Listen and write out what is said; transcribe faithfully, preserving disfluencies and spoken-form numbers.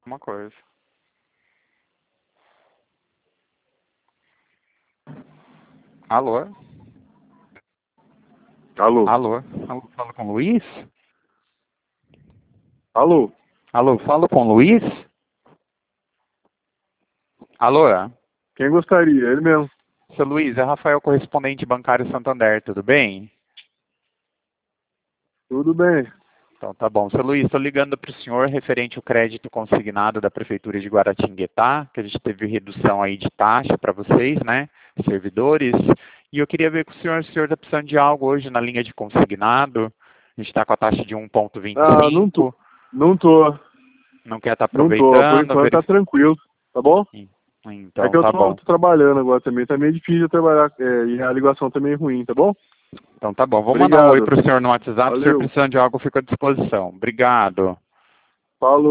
Uma coisa. Alô? Alô? Alô? Alô, falo com o Luiz? Alô? Alô, falo com o Luiz? Alô? Quem gostaria? Ele mesmo. Seu Luiz, é Rafael, correspondente bancário Santander, tudo bem? Tudo bem. Então tá bom. Seu Luiz, estou ligando para o senhor referente ao crédito consignado da Prefeitura de Guaratinguetá, que a gente teve redução aí de taxa para vocês, né, servidores, e eu queria ver com o senhor, se o senhor está precisando de algo hoje na linha de consignado, a gente está com a taxa de um vírgula vinte e Ah, não tô. cinco, Não tô. não quer estar Não tô. Por aproveitando, enquanto tá verif... tranquilo. Tá bom? É que Então eu tá tô, bom. tô trabalhando agora também. Tá meio difícil eu trabalhar. É, e a ligação também é ruim, tá bom? Então tá bom. Vou mandar um oi Obrigado. para o senhor no WhatsApp, se o senhor Valeu. precisando de algo, eu fico à disposição. Obrigado. Falou.